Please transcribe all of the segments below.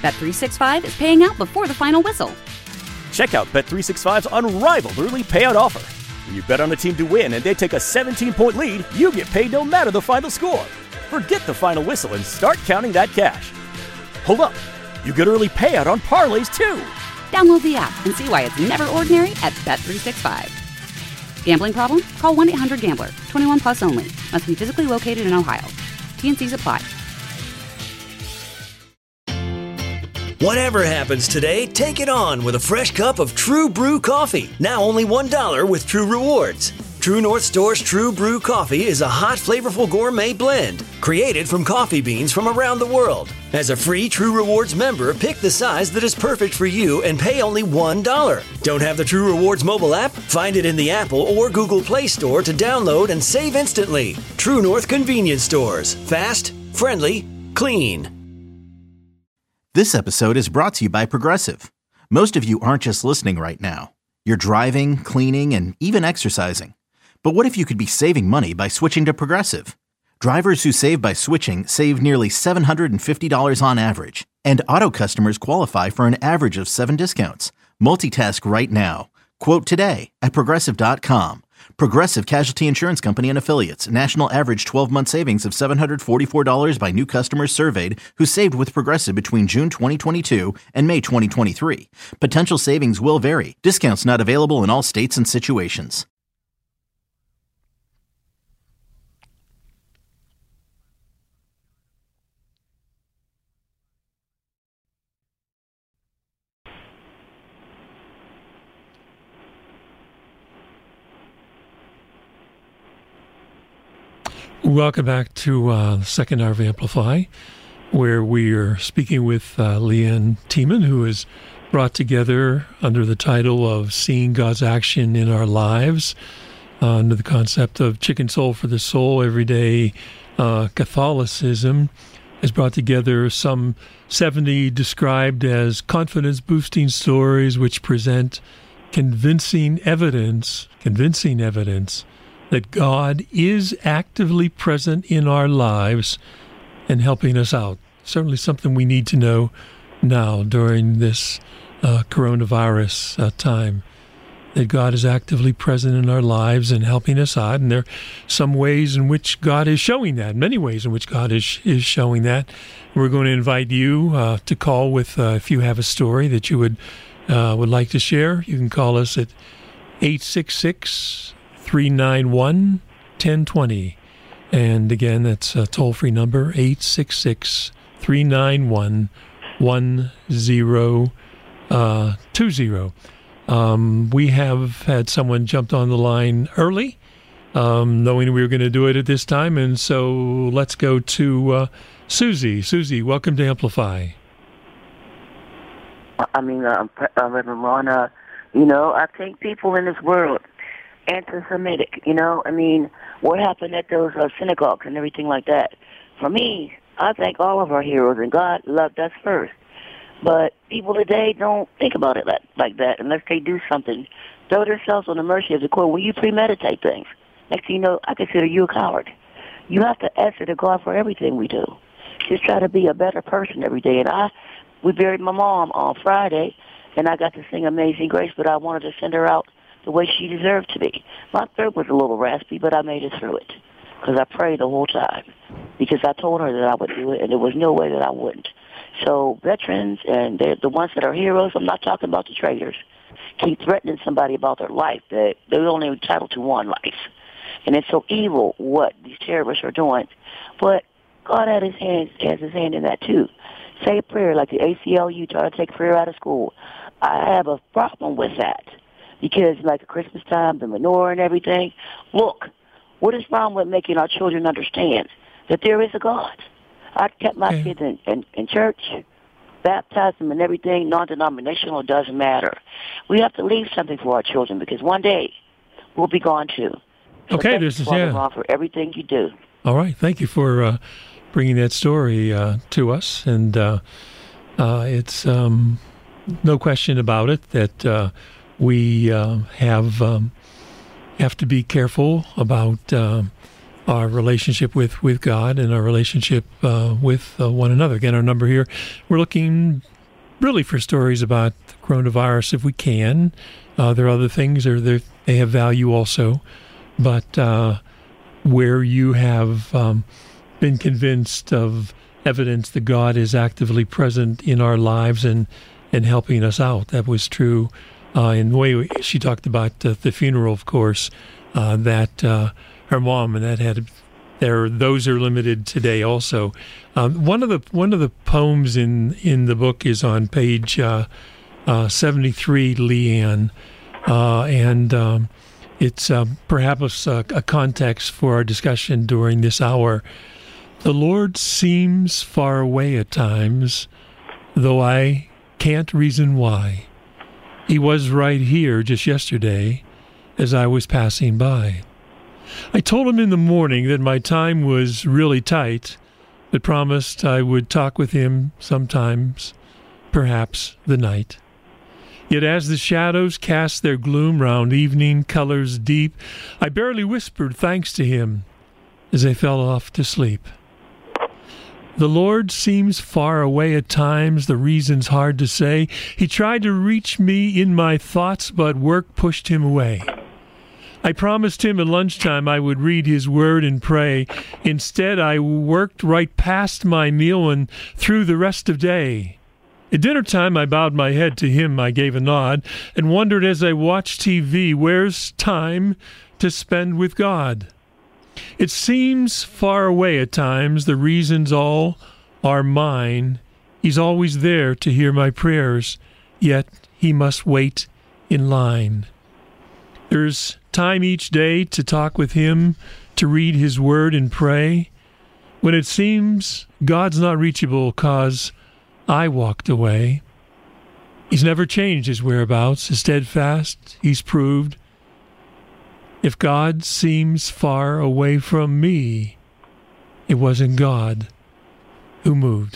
Bet365 is paying out before the final whistle. Check out Bet365's unrivaled early payout offer. When you bet on a team to win and they take a 17-point lead, you get paid no matter the final score. Forget the final whistle and start counting that cash. Hold up. You get early payout on parlays, too. Download the app and see why it's never ordinary at Bet365. Gambling problem? Call 1-800-GAMBLER. 21 plus only. Must be physically located in Ohio. T&Cs apply. Whatever happens today, take it on with a fresh cup of True Brew coffee. Now only $1 with True Rewards. True North Store's True Brew coffee is a hot, flavorful gourmet blend created from coffee beans from around the world. As a free True Rewards member, pick the size that is perfect for you and pay only $1. Don't have the True Rewards mobile app? Find it in the Apple or Google Play Store to download and save instantly. True North Convenience Stores. Fast, friendly, clean. This episode is brought to you by Progressive. Most of you aren't just listening right now. You're driving, cleaning, and even exercising. But what if you could be saving money by switching to Progressive? Drivers who save by switching save nearly $750 on average. And auto customers qualify for an average of 7 discounts. Multitask right now. Quote today at Progressive.com. Progressive Casualty Insurance Company and Affiliates. National average 12-month savings of $744 by new customers surveyed who saved with Progressive between June 2022 and May 2023. Potential savings will vary. Discounts not available in all states and situations. Welcome back to the second hour of Amplify, where we are speaking with Leanne Tiemann, who is brought together under the title of Seeing God's Action in Our Lives, under the concept of Chicken Soul for the Soul. Everyday Catholicism has brought together some 70 described as confidence-boosting stories which present convincing evidence that God is actively present in our lives and helping us out. Certainly something we need to know now during this coronavirus time, that God is actively present in our lives and helping us out. And there are some ways in which God is showing that, many ways in which God is showing that. We're going to invite you to call with, if you have a story that you would like to share, you can call us at 866-391-1020. And again, that's a toll-free number, 866-391-1020. We have had someone jumped on the line early, knowing we were going to do it at this time, and so let's go to Susie. Susie, welcome to Amplify. Reverend Ron, I think people in this world, anti-Semitic, what happened at those synagogues and everything like that. For me, I thank all of our heroes, and God loved us first. But people today don't think about it like that unless they do something. Throw themselves on the mercy of the court. When you premeditate things, next thing you know, I consider you a coward. You have to answer to God for everything we do. Just try to be a better person every day. And we buried my mom on Friday, and I got to sing Amazing Grace, but I wanted to send her out the way she deserved to be. My throat was a little raspy, but I made it through it because I prayed the whole time, because I told her that I would do it, and there was no way that I wouldn't. So veterans and the ones that are heroes, I'm not talking about the traitors, keep threatening somebody about their life, that they're only entitled to one life. And it's so evil what these terrorists are doing. But God has his hand in that too. Say a prayer like the ACLU try to take prayer out of school. I have a problem with that because like at Christmas time, the menorah and everything, look, what is wrong with making our children understand that there is a God? I kept my kids in church, baptized them and everything, non-denominational, it doesn't matter. We have to leave something for our children because one day we'll be gone too. So okay, this is, for everything you do. All right, thank you for bringing that story to us. And it's no question about it that we have to be careful about our relationship with God and our relationship with one another. Again, our number here, we're looking really for stories about the coronavirus if we can. There are other things, they have value also, but where you have been convinced of evidence that God is actively present in our lives and helping us out. That was true in the way she talked about the funeral, of course, that her mom, and those are limited today also. One of the poems in the book is on page 73, Leanne, and it's perhaps a context for our discussion during this hour. The Lord seems far away at times, though I can't reason why. He was right here just yesterday as I was passing by. I told him in the morning that my time was really tight, but promised I would talk with him sometimes, perhaps the night. Yet as the shadows cast their gloom round evening colors deep, I barely whispered thanks to him as I fell off to sleep. The Lord seems far away at times, the reason's hard to say. He tried to reach me in my thoughts, but work pushed him away. I promised him at lunchtime I would read his word and pray. Instead, I worked right past my meal and through the rest of day. At dinner time, I bowed my head to him. I gave a nod and wondered as I watched TV, where's time to spend with God? It seems far away at times, the reasons all are mine. He's always there to hear my prayers, yet he must wait in line. There's time each day to talk with him, to read his word and pray. When it seems God's not reachable 'cause I walked away. He's never changed his whereabouts, his steadfast he's proved. If God seems far away from me, it wasn't God who moved.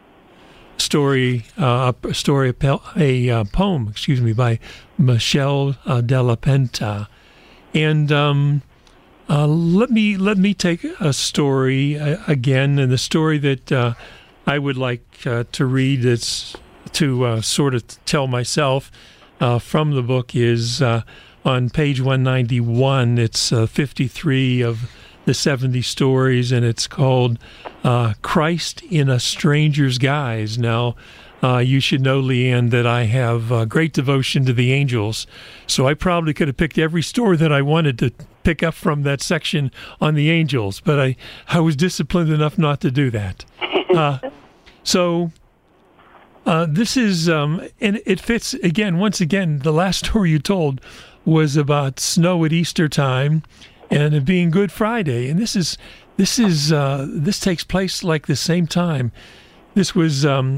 A poem, by Michelle Della Penta, and let me take a story again, and the story that I would like to read. It's to sort of tell myself from the book is. On page 191, it's 53 of the 70 stories, and it's called Christ in a Stranger's Guise. Now, you should know, Leanne, that I have great devotion to the angels, so I probably could have picked every story that I wanted to pick up from that section on the angels, but I was disciplined enough not to do that. This is, and it fits, once again, the last story you told was about snow at Easter time and it being Good Friday. And this takes place like the same time. This was an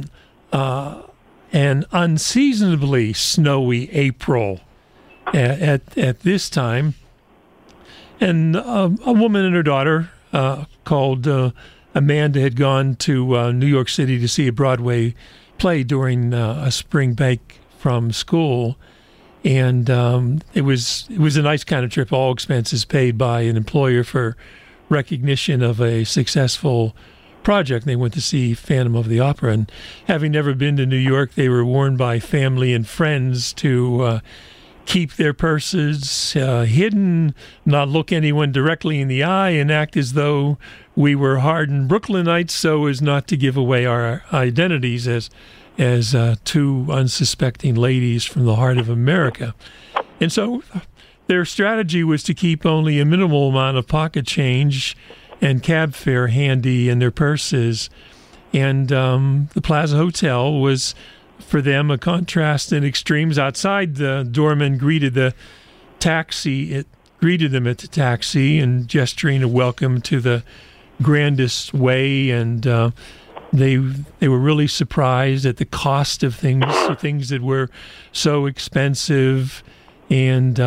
unseasonably snowy April at this time. And a woman and her daughter called Amanda had gone to New York City to see a Broadway play during a spring break from school. And it was a nice kind of trip, all expenses paid by an employer for recognition of a successful project. They went to see Phantom of the Opera, and having never been to New York, they were warned by family and friends to keep their purses hidden, not look anyone directly in the eye, and act as though we were hardened Brooklynites so as not to give away our identities as two unsuspecting ladies from the heart of America. And so their strategy was to keep only a minimal amount of pocket change and cab fare handy in their purses. And the Plaza Hotel was, for them, a contrast in extremes. Outside, the doorman greeted them at the taxi and gesturing a welcome to the grandest way, and they were really surprised at the cost of things that were so expensive, and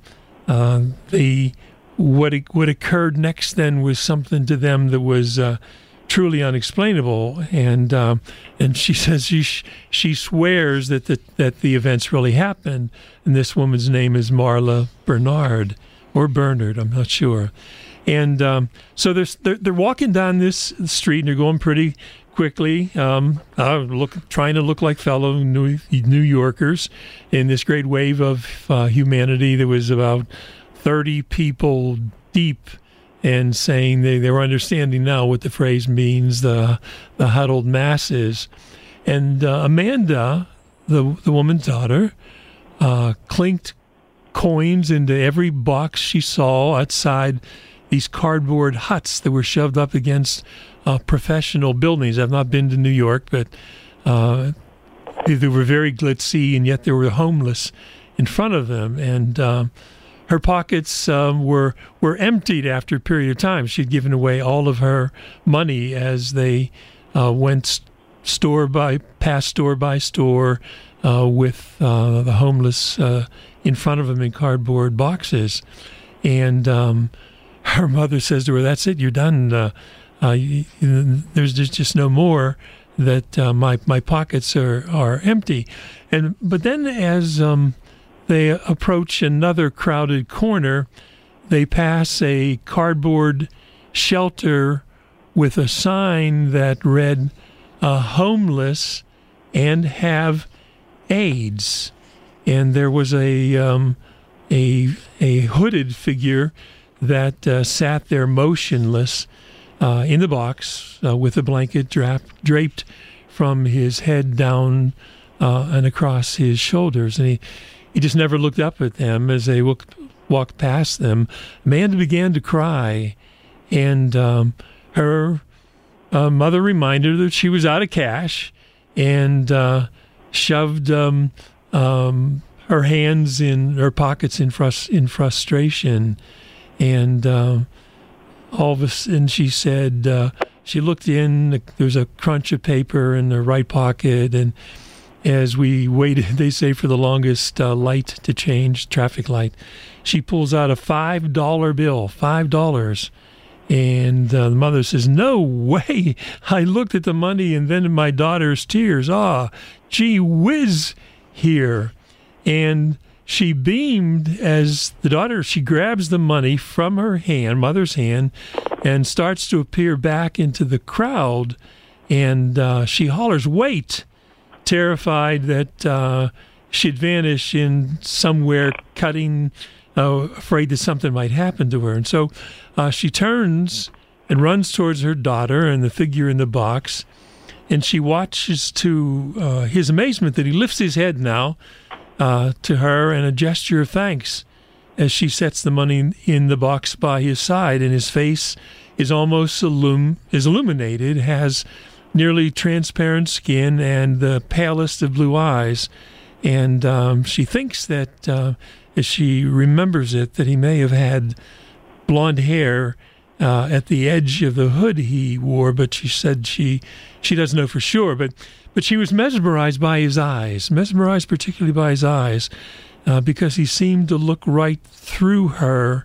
what occurred next then was something to them that was truly unexplainable, and she says she swears that the events really happened, and this woman's name is Marla Bernard or Bernard, I'm not sure. And so they're walking down this street, and they're going pretty quickly, trying to look like fellow New Yorkers in this great wave of humanity. There was about 30 people deep, and saying they were understanding now what the phrase means, the huddled masses. And Amanda, the woman's daughter, clinked coins into every box she saw outside these cardboard huts that were shoved up against professional buildings. I've not been to New York, but they were very glitzy, and yet there were homeless in front of them. And her pockets were emptied after a period of time. She'd given away all of her money as they went store by store with the homeless in front of them in cardboard boxes. And her mother says to her, "That's it, you're done. There's just no more. That my pockets are empty." But then as they approach another crowded corner, they pass a cardboard shelter with a sign that read, "Homeless and have AIDS." And there was a hooded figure that sat there motionless in the box with a blanket draped from his head down and across his shoulders. And he just never looked up at them as they walked past them. Amanda began to cry, and her mother reminded her that she was out of cash, and shoved her hands in her pockets in frustration. And all of a sudden, she said, she looked in, there was a crunch of paper in her right pocket, and as we waited, they say, for the longest light to change, traffic light, she pulls out a $5 bill, $5. And the mother says, "No way. I looked at the money and then my daughter's tears. Gee whiz here." And she beamed as the daughter, she grabs the money from her hand, mother's hand, and starts to appear back into the crowd. And she hollers, "Wait," terrified that she'd vanish in somewhere cutting, afraid that something might happen to her. And so she turns and runs towards her daughter and the figure in the box, and she watches to his amazement that he lifts his head now to her in a gesture of thanks as she sets the money in the box by his side, and his face is almost illuminated, has nearly transparent skin and the palest of blue eyes. And she thinks that, as she remembers it, that he may have had blonde hair at the edge of the hood he wore, but she said she doesn't know for sure. But she was mesmerized by his eyes, mesmerized particularly by his eyes, because he seemed to look right through her,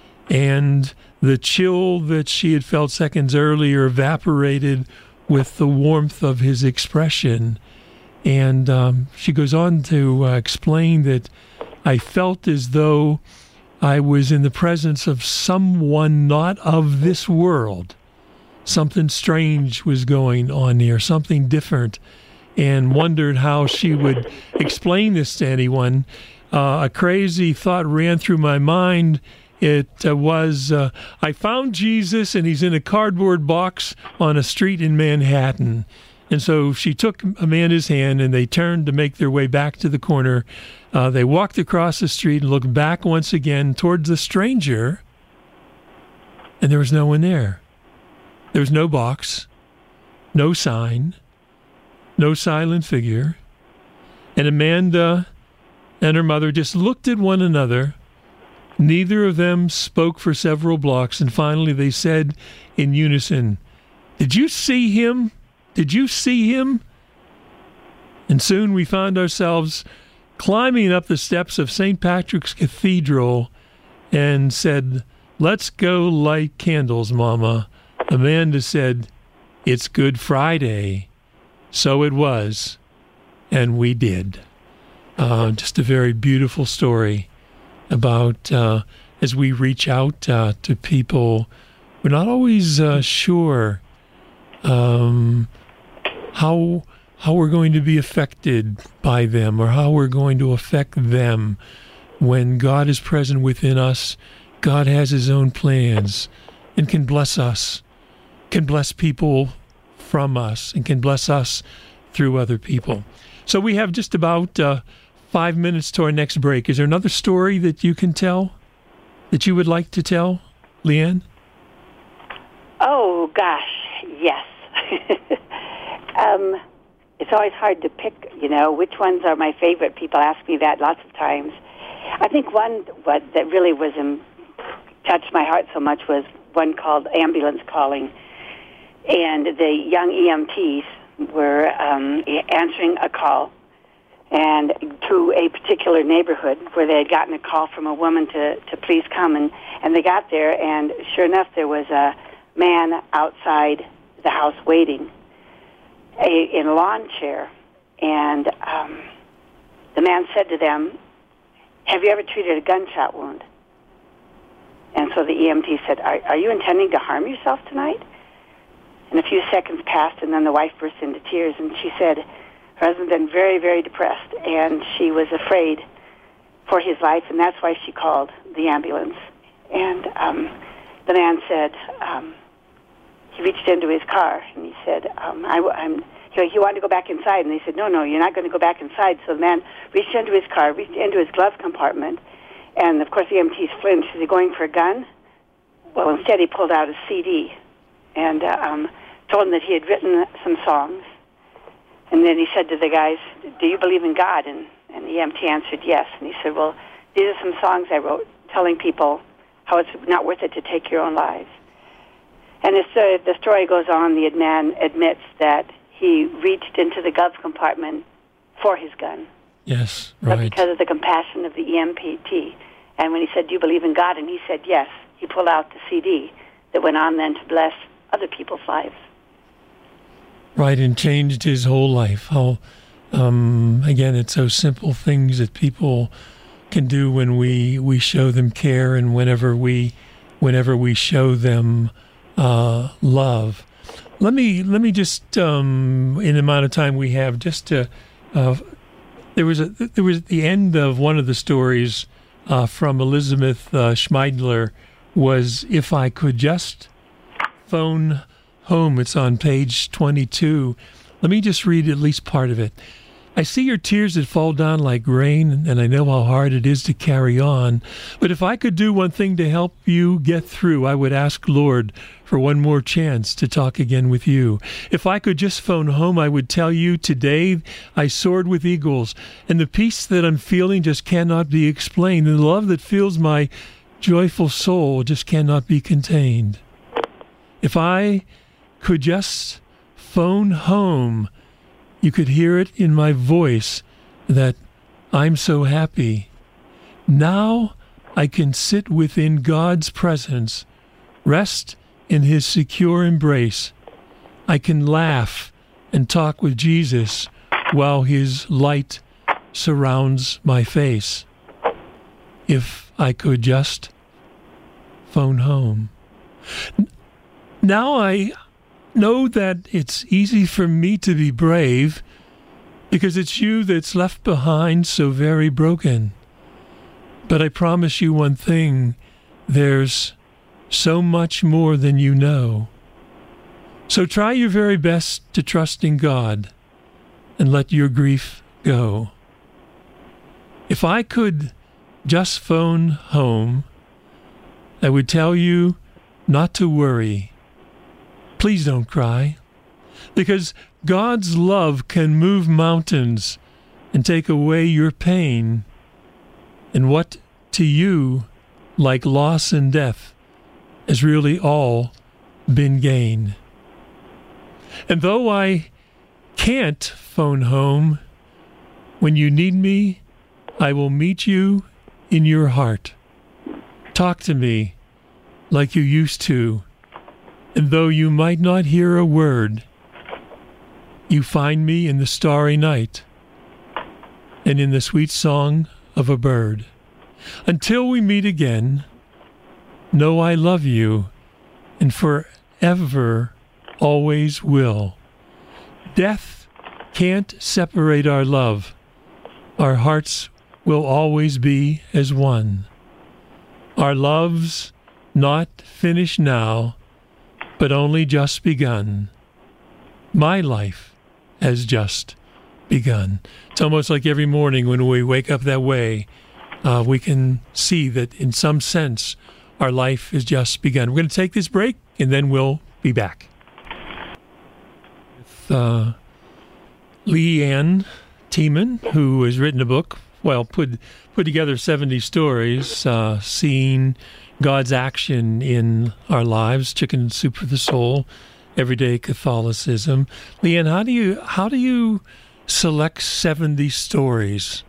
and the chill that she had felt seconds earlier evaporated with the warmth of his expression. And she goes on to explain that I felt as though I was in the presence of someone not of this world. Something strange was going on here, something different, and wondered how she would explain this to anyone. A crazy thought ran through my mind. It was, I found Jesus and he's in a cardboard box on a street in Manhattan. And so she took Amanda's hand and they turned to make their way back to the corner. They walked across the street and looked back once again towards the stranger, and there was no one there. There was no box, no sign, no silent figure. And Amanda and her mother just looked at one another. Neither of them spoke for several blocks, and finally they said in unison, "Did you see him? Did you see him?" And soon we found ourselves climbing up the steps of St. Patrick's Cathedral and said, "Let's go light candles, Mama." Amanda said, "It's Good Friday." So it was, and we did. Just a very beautiful story about as we reach out to people, we're not always sure how we're going to be affected by them or how we're going to affect them. When God is present within us, God has his own plans and can bless us, can bless people from us, and can bless us through other people. So we have just about 5 minutes to our next break. Is there another story that you can tell, that you would like to tell, Leanne? Oh, gosh, yes. It's always hard to pick, which ones are my favorite. People ask me that lots of times. I think one that really touched my heart so much was one called Ambulance Calling. And the young EMTs were answering a call and to a particular neighborhood where they had gotten a call from a woman to please come. And they got there, and sure enough, there was a man outside the house waiting in a lawn chair. And the man said to them, "Have you ever treated a gunshot wound?" And so the EMT said, are you intending to harm yourself tonight? And a few seconds passed, and then the wife burst into tears, and she said her husband had been very, very depressed, and she was afraid for his life, and that's why she called the ambulance. And the man said, he reached into his car, and he said, he wanted to go back inside, and they said, no, you're not going to go back inside. So the man reached into his car, reached into his glove compartment, and, of course, the EMTs flinched. Is he going for a gun? Well, instead he pulled out a CD and told him that he had written some songs. And then he said to the guys, "Do you believe in God?" And the EMT answered yes. And he said, "Well, these are some songs I wrote telling people how it's not worth it to take your own lives." And the story goes on. The man admits that he reached into the glove compartment for his gun. Yes, right. But because of the compassion of the EMT. And when he said, "Do you believe in God?" and he said yes, he pulled out the CD that went on then to bless other people's lives. Right, and changed his whole life. How, again, it's those simple things that people can do when we show them care, and whenever we show them love. Let me just in the amount of time we have, just to there was the end of one of the stories from Elizabeth Schmeidler was, "If I could just phone home." It's on page 22. Let me just read at least part of it. "I see your tears that fall down like rain, and I know how hard it is to carry on. But if I could do one thing to help you get through, I would ask Lord for one more chance to talk again with you. If I could just phone home, I would tell you today I soared with eagles, and the peace that I'm feeling just cannot be explained, and the love that fills my joyful soul just cannot be contained. If I could just phone home, you could hear it in my voice that I'm so happy. Now I can sit within God's presence, rest in his secure embrace. I can laugh and talk with Jesus while his light surrounds my face. If I could just phone home." Now I know that it's easy for me to be brave because it's you that's left behind so very broken. But I promise you one thing, there's so much more than you know. So try your very best to trust in God and let your grief go. If I could just phone home, I would tell you not to worry. Please don't cry, because God's love can move mountains and take away your pain. And what to you, like loss and death, has really all been gain. And though I can't phone home, when you need me, I will meet you in your heart. Talk to me like you used to. And though you might not hear a word, you find me in the starry night and in the sweet song of a bird. Until we meet again, know I love you and forever always will. Death can't separate our love. Our hearts will always be as one. Our love's not finished now, but only just begun. My life has just begun. It's almost like every morning when we wake up that way, we can see that in some sense our life has just begun. We're going to take this break, and then we'll be back. With Leanne Tiemann, who has written a book, put together 70 stories, seeing God's action in our lives, Chicken Soup for the Soul, Everyday Catholicism. Leanne, how do you select 70 stories?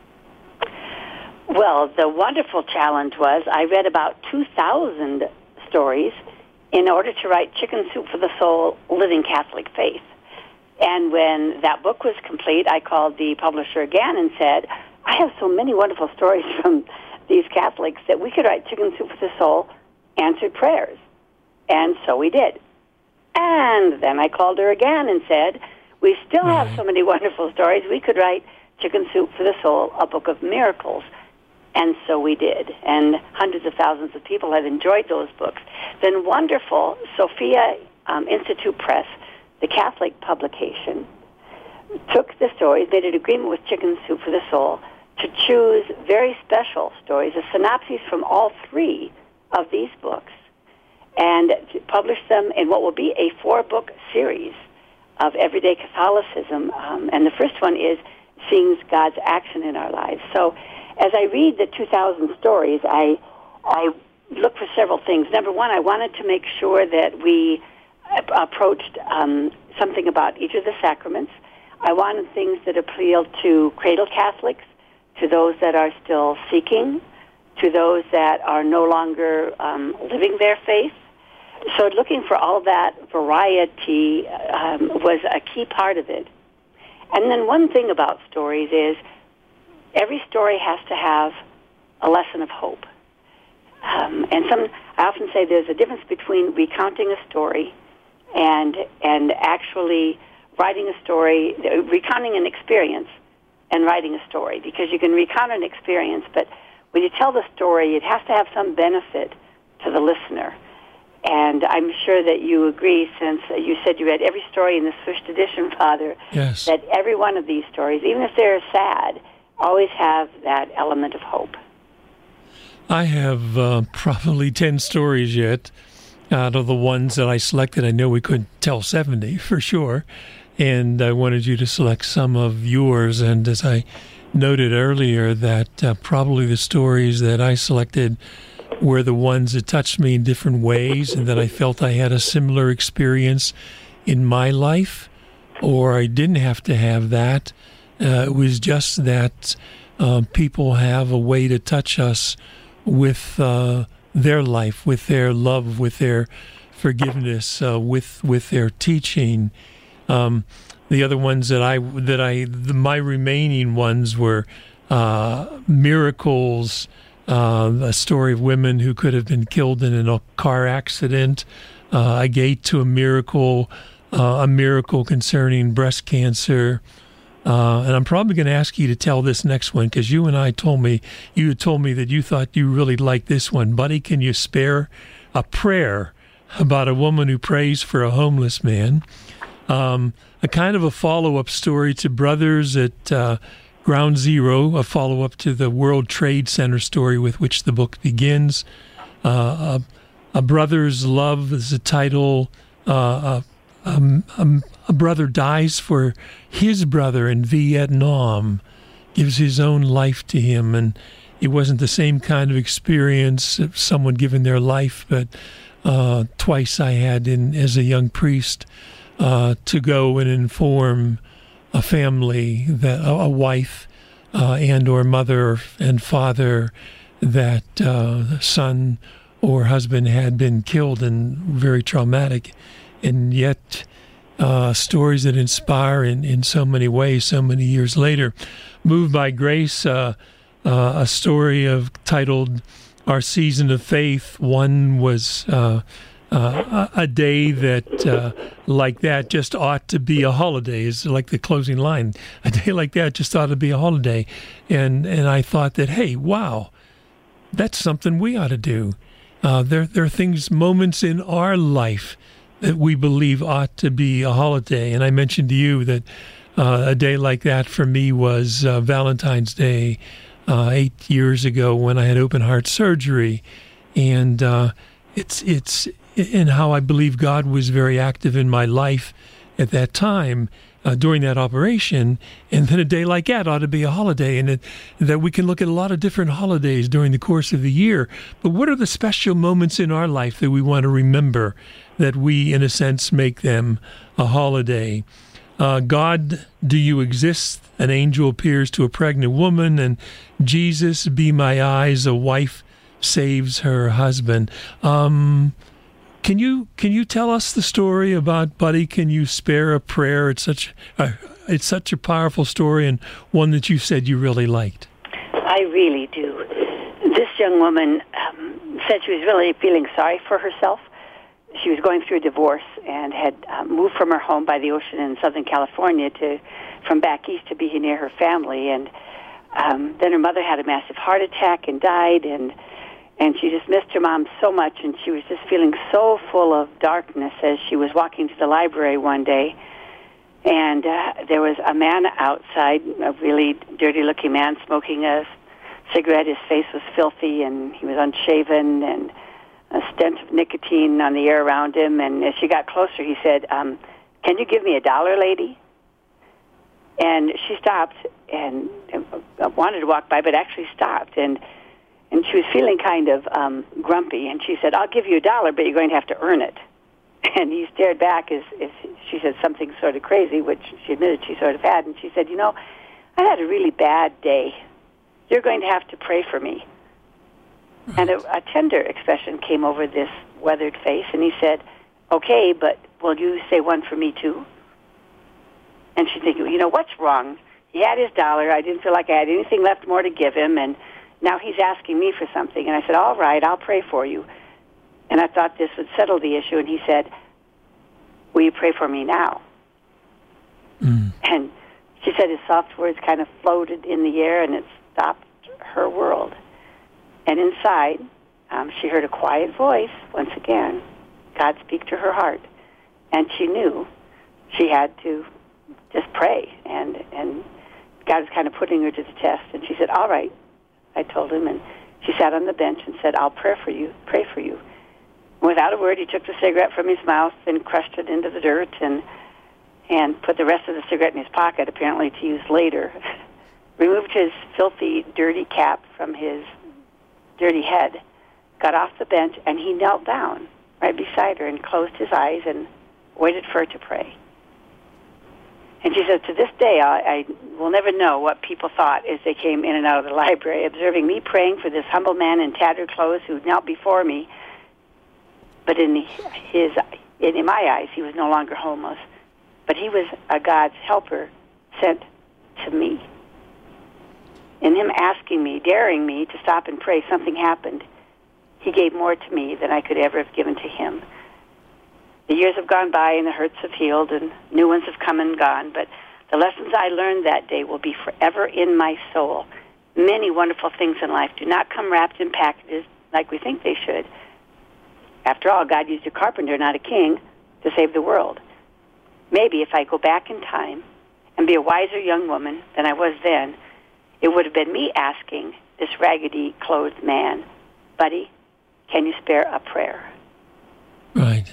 Well, the wonderful challenge was I read about 2,000 stories in order to write Chicken Soup for the Soul, Living Catholic Faith. And when that book was complete, I called the publisher again and said, I have so many wonderful stories from these Catholics that we could write Chicken Soup for the Soul, Answered Prayers. And so we did. And then I called her again and said, we still have so many wonderful stories, we could write Chicken Soup for the Soul, a book of miracles. And so we did. And hundreds of thousands of people have enjoyed those books. Then wonderful, Sophia Institute Press, the Catholic publication, took the stories, made an agreement with Chicken Soup for the Soul to choose very special stories, a synopsis from all three of these books, and to publish them in what will be a 4-book series of Everyday Catholicism. And the first one is Seeing God's Action in Our Lives. So as I read the 2,000 stories, I look for several things. Number one, I wanted to make sure that we approached something about each of the sacraments. I wanted things that appealed to cradle Catholics, to those that are still seeking, to those that are no longer living their faith. So looking for all that variety was a key part of it. And then one thing about stories is every story has to have a lesson of hope. I often say there's a difference between recounting a story and actually writing a story, recounting an experience and writing a story, because you can recount an experience, but when you tell the story, it has to have some benefit to the listener. And I'm sure that you agree, since you said you read every story in this first edition, Father, yes, that every one of these stories, even if they're sad, always have that element of hope. I have probably 10 stories yet out of the ones that I selected. I know we couldn't tell 70 for sure, and I wanted you to select some of yours. And as I noted earlier, that probably the stories that I selected were the ones that touched me in different ways, and that I felt I had a similar experience in my life, or I didn't have to have that. It was just that people have a way to touch us with their life, with their love, with their forgiveness, with their teaching. The other ones my remaining ones were miracles, a story of women who could have been killed in a car accident, a gate to a miracle concerning breast cancer. And I'm probably going to ask you to tell this next one, because you told me that you thought you really liked this one. Buddy, can you spare a prayer about a woman who prays for a homeless man? A kind of a follow-up story to Brothers at Ground Zero, a follow-up to the World Trade Center story with which the book begins. A Brother's Love is the title. A brother dies for his brother in Vietnam, gives his own life to him, and it wasn't the same kind of experience of someone giving their life, but twice I had as a young priest to go and inform a family, that a wife and or mother and father, that son or husband had been killed, and very traumatic, and yet stories that inspire in so many ways so many years later. Moved by Grace, a story titled our season of faith, one was a day that, like that, just ought to be a holiday. Is like the closing line. A day like that just ought to be a holiday. And I thought that, hey, wow, that's something we ought to do. There are things, moments in our life that we believe ought to be a holiday. And I mentioned to you that a day like that for me was Valentine's Day 8 years ago when I had open heart surgery. And it's in how I believe God was very active in my life at that time during that operation. And then a day like that ought to be a holiday, and that we can look at a lot of different holidays during the course of the year. But what are the special moments in our life that we want to remember, that we, in a sense, make them a holiday? God, do you exist? An angel appears to a pregnant woman, and Jesus, be my eyes, a wife saves her husband. Can you tell us the story about Buddy? Can you spare a prayer? It's such a powerful story, and one that you said you really liked. I really do. This young woman said she was really feeling sorry for herself. She was going through a divorce and had moved from her home by the ocean in Southern California from back east to be near her family. And then her mother had a massive heart attack and died, and she just missed her mom so much, and she was just feeling so full of darkness as she was walking to the library one day. And there was a man outside, a really dirty-looking man, smoking a cigarette. His face was filthy, and he was unshaven, and a stench of nicotine on the air around him. And as she got closer, he said, "Can you give me $1, lady?" And she stopped and wanted to walk by, but actually stopped. And she was feeling kind of grumpy. And she said, "I'll give you $1, but you're going to have to earn it." And he stared back as she said something sort of crazy, which she admitted she sort of had. And she said, "I had a really bad day. You're going to have to pray for me." And a tender expression came over this weathered face, and he said, "Okay, but will you say one for me too?" And she's thinking, what's wrong? He had his $1. I didn't feel like I had anything left more to give him, and now he's asking me for something. And I said, "All right, I'll pray for you." And I thought this would settle the issue, and he said, "Will you pray for me now?" And she said his soft words kind of floated in the air, and it stopped her world. And inside, she heard a quiet voice, once again, God speak to her heart. And she knew she had to just pray. And God was kind of putting her to the test. And she said, "All right," I told him. And she sat on the bench and said, "I'll pray for you, pray for you." And without a word, he took the cigarette from his mouth and crushed it into the dirt and put the rest of the cigarette in his pocket, apparently to use later. Removed his filthy, dirty cap from his dirty head, got off the bench, and he knelt down right beside her and closed his eyes and waited for her to pray. And she said, "To this day, I will never know what people thought as they came in and out of the library, observing me praying for this humble man in tattered clothes who knelt before me. But in my eyes, he was no longer homeless, but he was a God's helper sent to me. In him asking me, daring me to stop and pray, something happened. He gave more to me than I could ever have given to him. The years have gone by and the hurts have healed and new ones have come and gone, but the lessons I learned that day will be forever in my soul. Many wonderful things in life do not come wrapped in packages like we think they should. After all, God used a carpenter, not a king, to save the world. Maybe if I go back in time and be a wiser young woman than I was then, it would have been me asking this raggedy-clothed man, "Buddy, can you spare a prayer?" Right.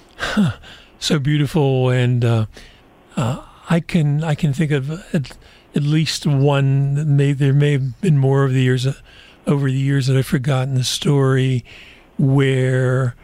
So beautiful, and I can think of at least one. There may have been more over the years that I've forgotten the story, where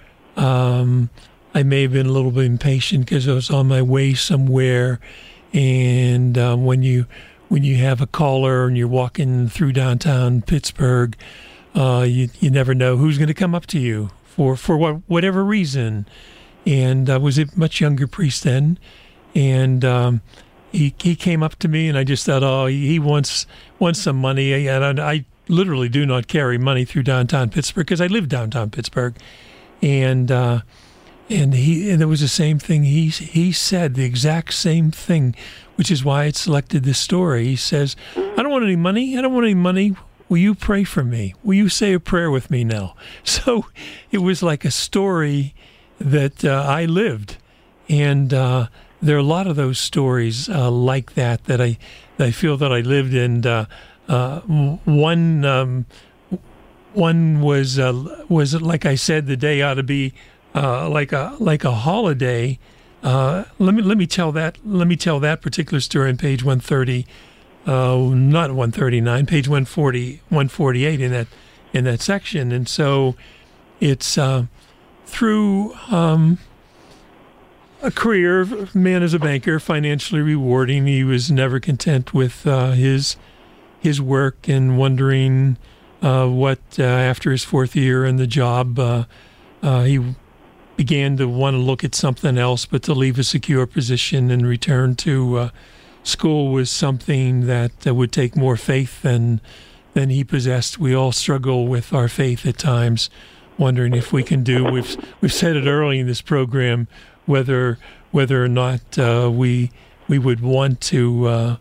I may have been a little bit impatient because I was on my way somewhere, and when you have a caller and you're walking through downtown Pittsburgh, you never know who's going to come up to you for whatever reason. And I was a much younger priest then, and he came up to me, and I just thought, oh, he wants some money. And I literally do not carry money through downtown Pittsburgh because I live downtown Pittsburgh, and there was the same thing. He said the exact same thing, which is why I selected this story. He says, "I don't want any money. I don't want any money. Will you pray for me? Will you say a prayer with me now?" So it was like a story that I lived, and there are a lot of those stories like that I feel that I lived. And one was like I said, the day ought to be like a holiday. Let me tell that particular story on page 130. Not 139, page 140, 148 in that section. And so it's through a career, man as a banker, financially rewarding. He was never content with his work and wondering what after his fourth year in the job, he began to want to look at something else, but to leave a secure position and return to school was something that would take more faith than he possessed. We all struggle with our faith at times, wondering if we can do. We've said it early in this program, whether or not we would want to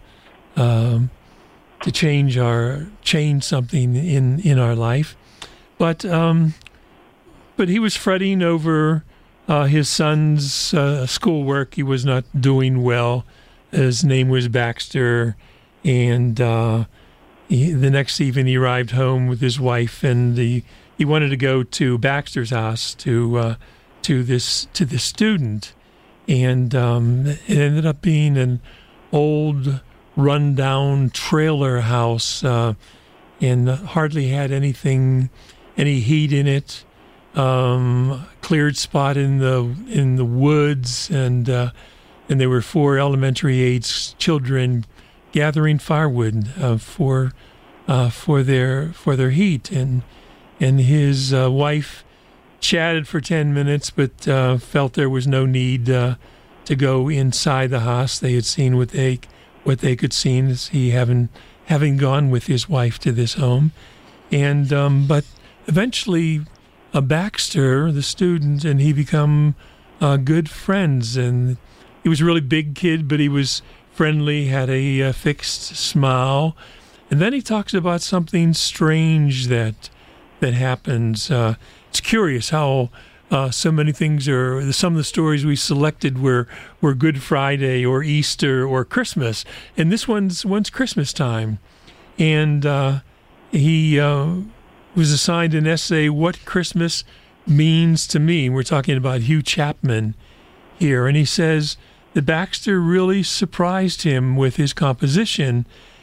change something in our life, but he was fretting over his son's schoolwork. He was not doing well. His name was Baxter, and the next evening he arrived home with his wife, and he wanted to go to Baxter's house to this student, and it ended up being an old, run-down trailer house, and hardly had any heat in it. Cleared spot in the woods, and there were 4 elementary age children gathering firewood for their heat, and his wife chatted for 10 minutes, but felt there was no need to go inside the house. They had seen what they could see, as he having gone with his wife to this home, and but eventually Baxter, the student, and he become good friends. And he was a really big kid, but he was friendly, had a fixed smile. And then he talks about something strange that happens. It's curious how so many things are. Some of the stories we selected were Good Friday or Easter or Christmas, and this one's Christmas time. And he was assigned an essay, "What Christmas Means to Me." We're talking about Hugh Chapman here, and he says that Baxter really surprised him with his composition.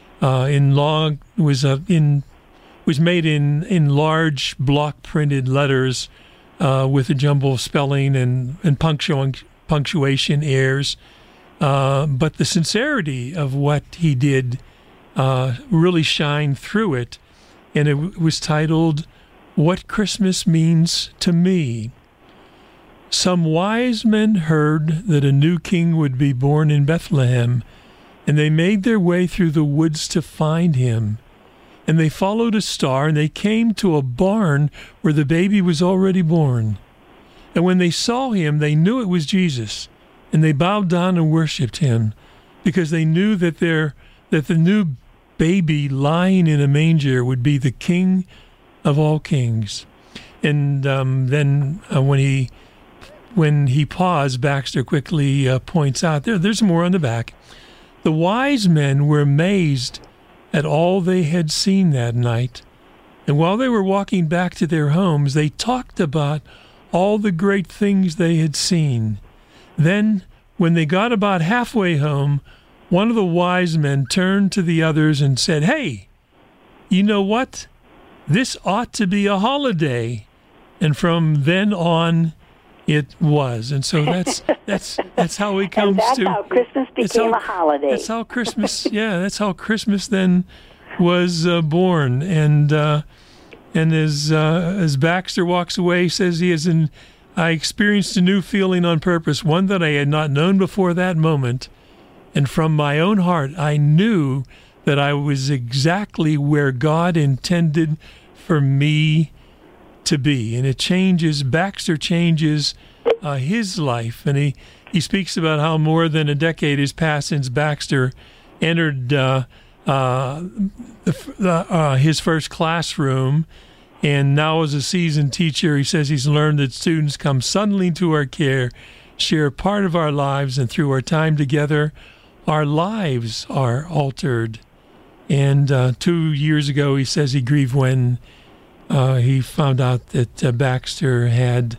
Was made in large block printed letters with a jumble of spelling and punctuation errors, but the sincerity of what he did really shined through it. And it was titled, "What Christmas Means to Me." Some wise men heard that a new king would be born in Bethlehem, and they made their way through the woods to find him. And they followed a star, and they came to a barn where the baby was already born. And when they saw him, they knew it was Jesus, and they bowed down and worshipped him, because they knew that the new baby lying in a manger would be the King of all kings. And then when he paused, Baxter quickly points out, there's more on the back. The wise men were amazed at all they had seen that night. And while they were walking back to their homes, they talked about all the great things they had seen. Then, when they got about halfway home, one of the wise men turned to the others and said, "Hey, you know what? This ought to be a holiday." And from then on, it was. And so that's how it comes and that's how Christmas became a holiday. That's how Christmas, that's how Christmas then was born. And as Baxter walks away, he says I experienced a new feeling on purpose, one that I had not known before that moment. And from my own heart, I knew that I was exactly where God intended for me to be. And it changes, Baxter changes his life. And he speaks about how more than a decade has passed since Baxter entered his first classroom. And now as a seasoned teacher, he says he's learned that students come suddenly to our care, share part of our lives, and through our time together, our lives are altered. And 2 years ago, he says he grieved when he found out that Baxter had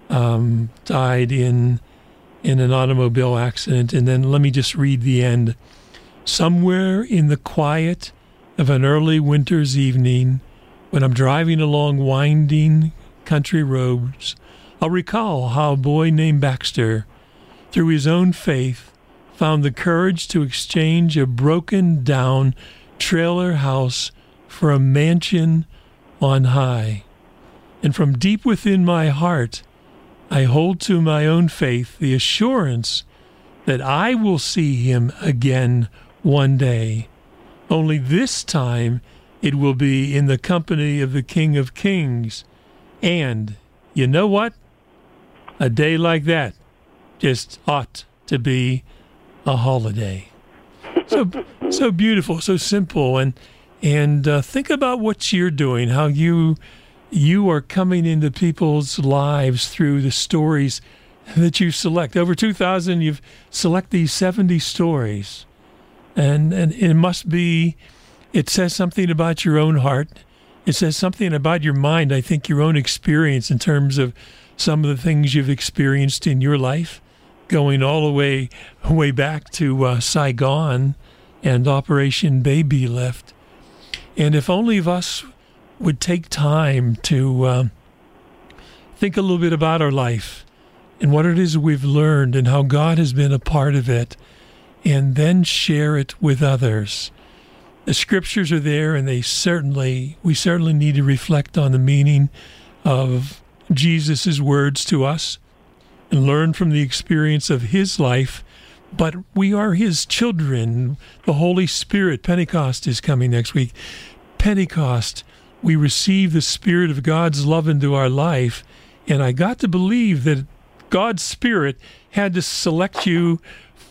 died in an automobile accident. And then let me just read the end. Somewhere in the quiet of an early winter's evening, when I'm driving along winding country roads, I'll recall how a boy named Baxter, through his own faith, found the courage to exchange a broken-down trailer house for a mansion on high. And from deep within my heart, I hold to my own faith the assurance that I will see him again one day. Only this time it will be in the company of the King of Kings. And you know what? A day like that just ought to be a holiday. So beautiful, so simple, and think about what you're doing, how you are coming into people's lives through the stories that you select. Over 2,000, you've select these 70 stories, and it must be. It says something about your own heart. It says something about your mind. I think your own experience in terms of some of the things you've experienced in your life, going all the way back to Saigon and Operation Baby Lift. And if only of us would take time to think a little bit about our life and what it is we've learned and how God has been a part of it, and then share it with others. The scriptures are there, and we certainly need to reflect on the meaning of Jesus' words to us and learn from the experience of his life. But we are his children. The Holy Spirit, Pentecost is coming next week. Pentecost, we receive the Spirit of God's love into our life. And I got to believe that God's Spirit had to select you,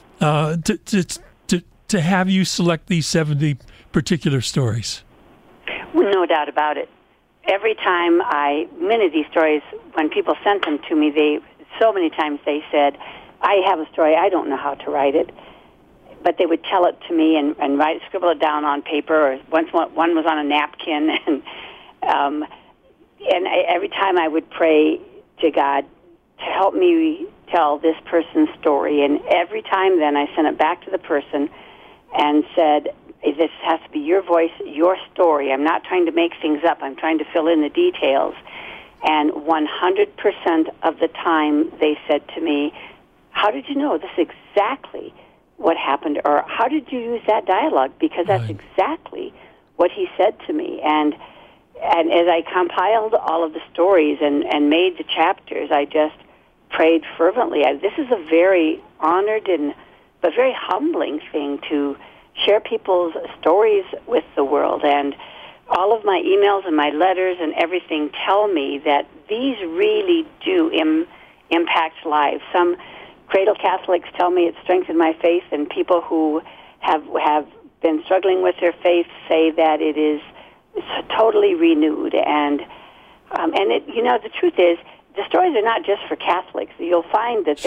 to have you select these 70 particular stories. No doubt about it. Every time many of these stories, when people sent them to me, so many times they said, I have a story, I don't know how to write it. But they would tell it to me and scribble it down on paper, or one was on a napkin. And every time I would pray to God to help me tell this person's story. And every time then I sent it back to the person and said, this has to be your voice, your story. I'm not trying to make things up. I'm trying to fill in the details. And 100% of the time they said to me, how did you know this is exactly what happened? Or how did you use that dialogue? Because that's exactly what he said to me. And as I compiled all of the stories and made the chapters, I just prayed fervently. This is a very honored but very humbling thing to share people's stories with the world. And all of my emails and my letters and everything tell me that these really do impact lives. Some cradle Catholics tell me it strengthened my faith, and people who have been struggling with their faith say that it's totally renewed. And it, the truth is, the stories are not just for Catholics. You'll find that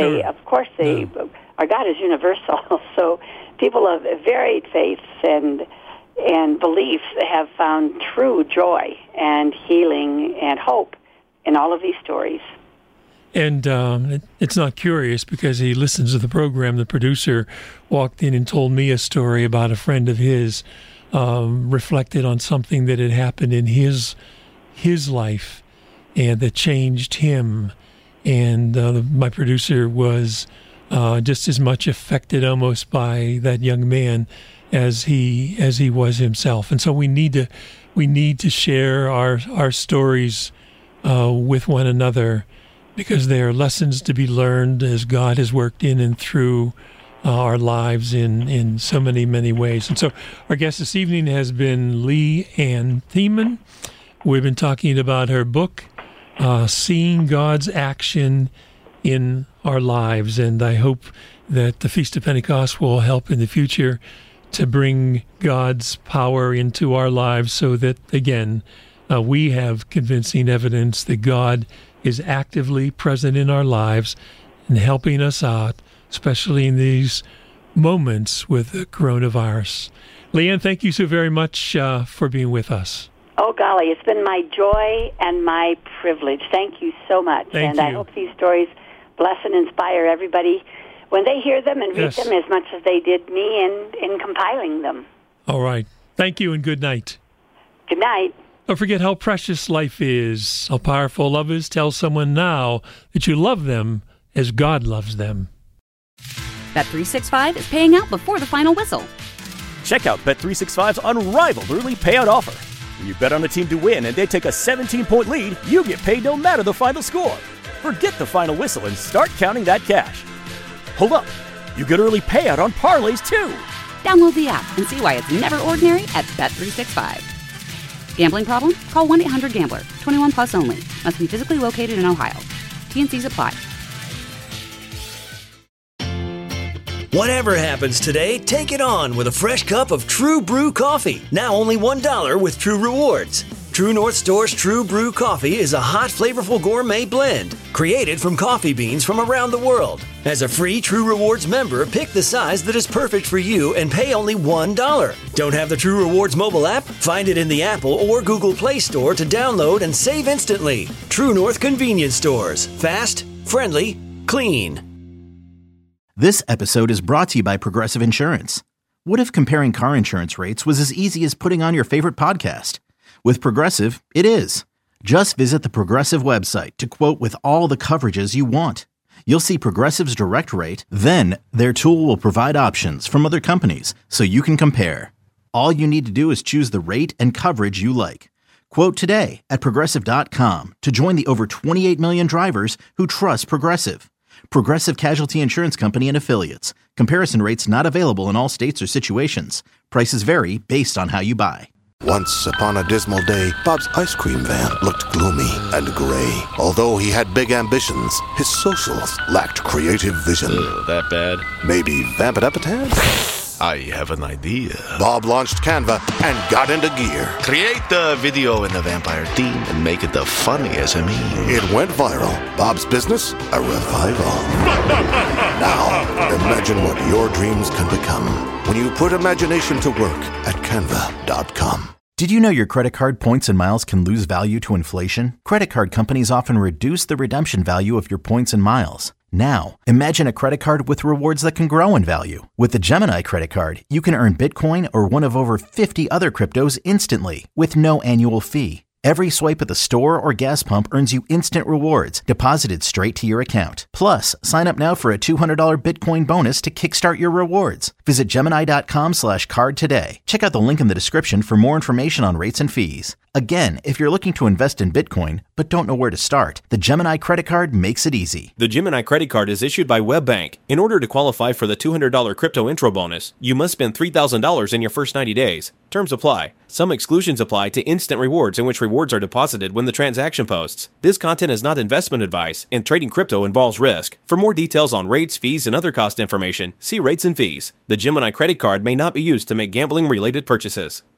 our God is universal. So people of varied faiths and beliefs have found true joy and healing and hope in all of these stories. And it's not curious because he listens to the program. The producer walked in and told me a story about a friend of his, reflected on something that had happened in his life and that changed him. And my producer was just as much affected almost by that young man as he was himself. And so we need to share our stories with one another, because they are lessons to be learned as God has worked in and through our lives in so many, many ways. And so our guest this evening has been Leigh Ann Thiemann. We've been talking about her book, Seeing God's Action in Our Lives. And I hope that the Feast of Pentecost will help in the future to bring God's power into our lives so that, again, we have convincing evidence that God is actively present in our lives and helping us out, especially in these moments with the coronavirus. Leigh Ann, thank you so very much for being with us. Oh, golly, it's been my joy and my privilege. Thank you so much. Thank you. I hope these stories bless and inspire everybody when they hear them and read them as much as they did me in compiling them. All right. Thank you and good night. Good night. Don't forget how precious life is, how powerful love is. Tell someone now that you love them as God loves them. Bet365 is paying out before the final whistle. Check out Bet365's unrivaled early payout offer. When you bet on a team to win and they take a 17-point lead, you get paid no matter the final score. Forget the final whistle and start counting that cash. Hold up. You get early payout on parlays, too. Download the app and see why it's never ordinary at Bet365. Gambling problem? Call 1-800-GAMBLER. 21 plus only. Must be physically located in Ohio. T&Cs apply. Whatever happens today, take it on with a fresh cup of True Brew coffee. Now only $1 with True Rewards. True North Store's True Brew coffee is a hot, flavorful gourmet blend created from coffee beans from around the world. As a free True Rewards member, pick the size that is perfect for you and pay only $1. Don't have the True Rewards mobile app? Find it in the Apple or Google Play Store to download and save instantly. True North Convenience Stores. Fast, friendly, clean. This episode is brought to you by Progressive Insurance. What if comparing car insurance rates was as easy as putting on your favorite podcast? With Progressive, it is. Just visit the Progressive website to quote with all the coverages you want. You'll see Progressive's direct rate, then their tool will provide options from other companies so you can compare. All you need to do is choose the rate and coverage you like. Quote today at Progressive.com to join the over 28 million drivers who trust Progressive. Progressive Casualty Insurance Company and Affiliates. Comparison rates not available in all states or situations. Prices vary based on how you buy. Once upon a dismal day, Bob's ice cream van looked gloomy and gray. Although he had big ambitions, his socials lacked creative vision. That bad? Maybe vamp it up a tad? I have an idea. Bob launched Canva and got into gear. Create the video in the vampire theme and make it the funniest of me. It went viral. Bob's business, a revival. Now, imagine what your dreams can become when you put imagination to work at Canva.com. Did you know your credit card points and miles can lose value to inflation? Credit card companies often reduce the redemption value of your points and miles. Now, imagine a credit card with rewards that can grow in value. With the Gemini credit card, you can earn Bitcoin or one of over 50 other cryptos instantly with no annual fee. Every swipe at the store or gas pump earns you instant rewards deposited straight to your account. Plus, sign up now for a $200 Bitcoin bonus to kickstart your rewards. Visit Gemini.com/card today. Check out the link in the description for more information on rates and fees. Again, if you're looking to invest in Bitcoin but don't know where to start, the Gemini credit card makes it easy. The Gemini credit card is issued by WebBank. In order to qualify for the $200 crypto intro bonus, you must spend $3,000 in your first 90 days. Terms apply. Some exclusions apply to instant rewards in which rewards are deposited when the transaction posts. This content is not investment advice, and trading crypto involves risk. For more details on rates, fees, and other cost information, see rates and fees. The Gemini credit card may not be used to make gambling-related purchases.